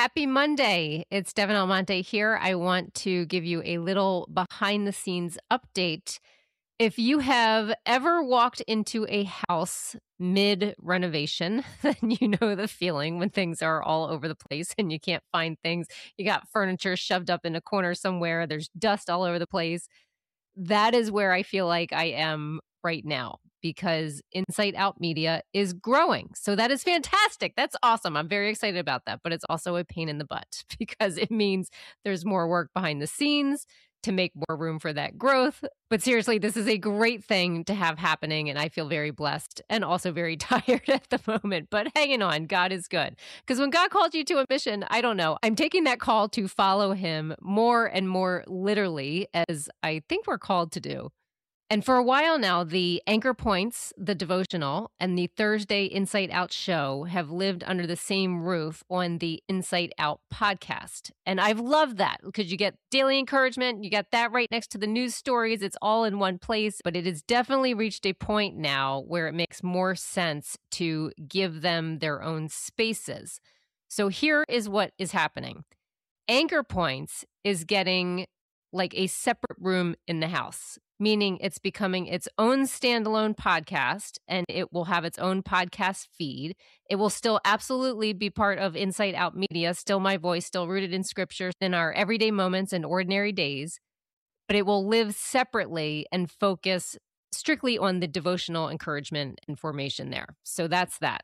Happy Monday. It's Devin Almonte here. I want to give you a little behind the scenes update. If you have ever walked into a house mid renovation, then you know the feeling when things are all over the place and you can't find things. You got furniture shoved up in a corner somewhere, there's dust all over the place. That is where I feel like I am right now because Insight Out Media is growing. So that is fantastic. That's awesome. I'm very excited about that. But it's also a pain in the butt because it means there's more work behind the scenes to make more room for that growth. But seriously, this is a great thing to have happening. And I feel very blessed and also very tired at the moment. But hanging on, God is good. Because when God called you to a mission, I don't know, I'm taking that call to follow him more and more literally, as I think we're called to do. And for a while now, the Anchor Points, the devotional, and the Thursday Insight Out show have lived under the same roof on the Insight Out podcast. And I've loved that because you get daily encouragement, you get that right next to the news stories. It's all in one place, but it has definitely reached a point now where it makes more sense to give them their own spaces. So here is what is happening. Anchor Points is getting like a separate room in the house, meaning it's becoming its own standalone podcast and it will have its own podcast feed. It will still absolutely be part of Insight Out Media, still my voice, still rooted in scripture, in our everyday moments and ordinary days, but it will live separately and focus strictly on the devotional encouragement and formation there. So that's that.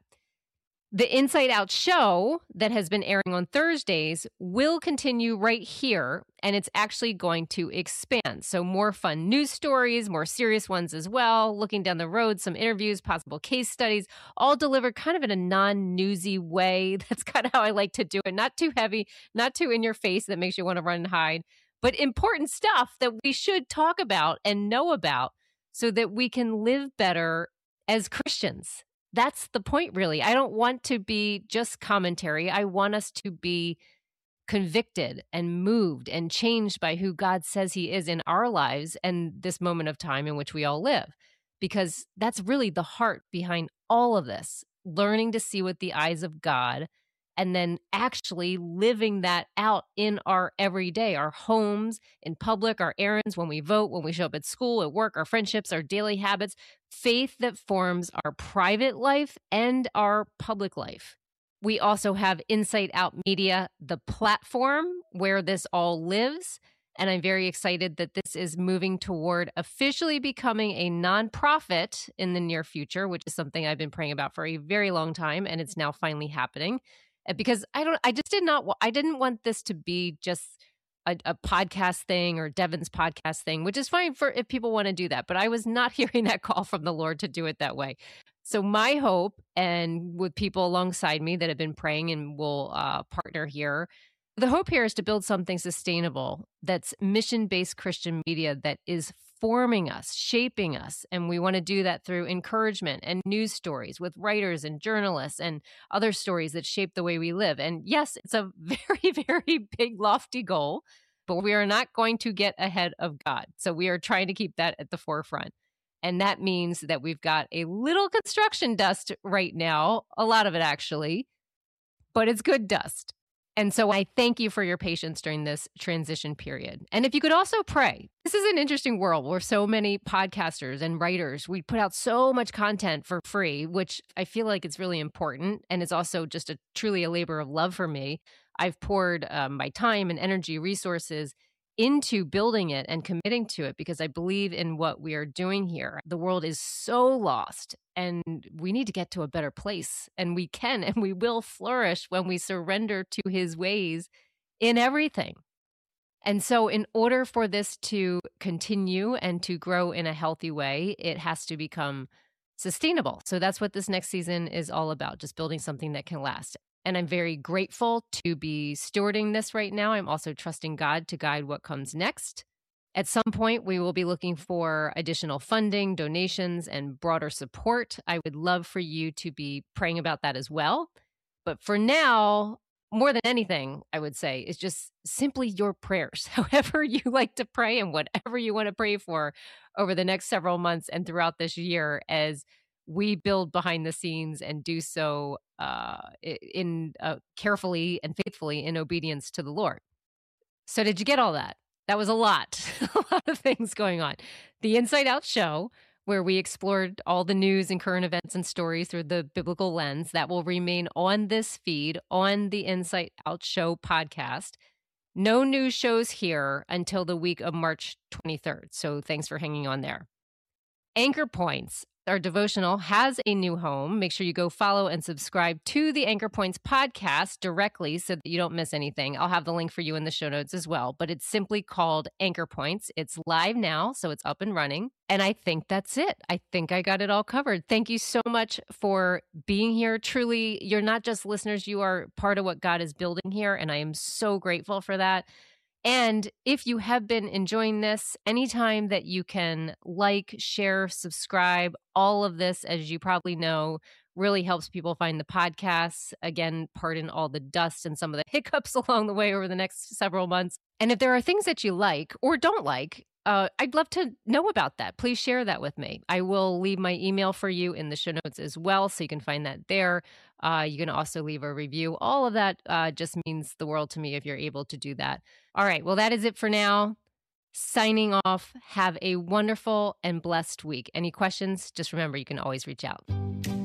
The Insight Out show that has been airing on Thursdays will continue right here, and it's actually going to expand. So more fun news stories, more serious ones as well, looking down the road, some interviews, possible case studies, all delivered kind of in a non-newsy way. That's kind of how I like to do it. Not too heavy, not too in your face that makes you want to run and hide, but important stuff that we should talk about and know about so that we can live better as Christians. That's the point, really. I don't want to be just commentary. I want us to be convicted and moved and changed by who God says he is in our lives and this moment of time in which we all live, because that's really the heart behind all of this, learning to see with the eyes of God and then actually living that out in our everyday, our homes, in public, our errands, when we vote, when we show up at school, at work, our friendships, our daily habits, faith that forms our private life and our public life. We also have Insight Out Media, the platform where this all lives. And I'm very excited that this is moving toward officially becoming a nonprofit in the near future, which is something I've been praying about for a very long time. And it's now finally happening. Because I didn't want this to be just a podcast thing or Devin's podcast thing, which is fine for if people want to do that. But I was not hearing that call from the Lord to do it that way. So my hope, and with people alongside me that have been praying and will partner here, the hope here is to build something sustainable that's mission-based Christian media that is forming us, shaping us. And we want to do that through encouragement and news stories with writers and journalists and other stories that shape the way we live. And yes, it's a very, very big, lofty goal, but we are not going to get ahead of God. So we are trying to keep that at the forefront. And that means that we've got a little construction dust right now, a lot of it actually, but it's good dust. And so I thank you for your patience during this transition period. And if you could also pray, this is an interesting world where so many podcasters and writers, we put out so much content for free, which I feel like it's really important. And it's also just truly a labor of love for me. I've poured my time and energy, resources into building it and committing to it because I believe in what we are doing here. The world is so lost and we need to get to a better place, and we can and we will flourish when we surrender to his ways in everything. And so in order for this to continue and to grow in a healthy way, it has to become sustainable. So that's what this next season is all about, just building something that can last. And I'm very grateful to be stewarding this right now. I'm also trusting God to guide what comes next. At some point, we will be looking for additional funding, donations, and broader support. I would love for you to be praying about that as well. But for now, more than anything, I would say, is just simply your prayers, however you like to pray and whatever you want to pray for over the next several months and throughout this year as we build behind the scenes and do so in carefully and faithfully in obedience to the Lord. So did you get all that? That was a lot, a lot of things going on. The Inside Out show, where we explored all the news and current events and stories through the biblical lens, that will remain on this feed on the Inside Out show podcast. No new shows here until the week of March 23rd. So thanks for hanging on there. Anchor Points, our devotional, has a new home. Make sure you go follow and subscribe to the Anchor Points podcast directly so that you don't miss anything. I'll have the link for you in the show notes as well, but it's simply called Anchor Points. It's live now, so it's up and running. And I think that's it. I think I got it all covered. Thank you so much for being here. Truly, you're not just listeners, you are part of what God is building here, and I am so grateful for that. And if you have been enjoying this, anytime that you can like, share, subscribe, all of this, as you probably know, really helps people find the podcasts. Again, pardon all the dust and some of the hiccups along the way over the next several months. And if there are things that you like or don't like, I'd love to know about that. Please share that with me. I will leave my email for you in the show notes as well, so you can find that there. You can also leave a review. All of that just means the world to me if you're able to do that. All right. Well, that is it for now. Signing off. Have a wonderful and blessed week. Any questions? Just remember, you can always reach out.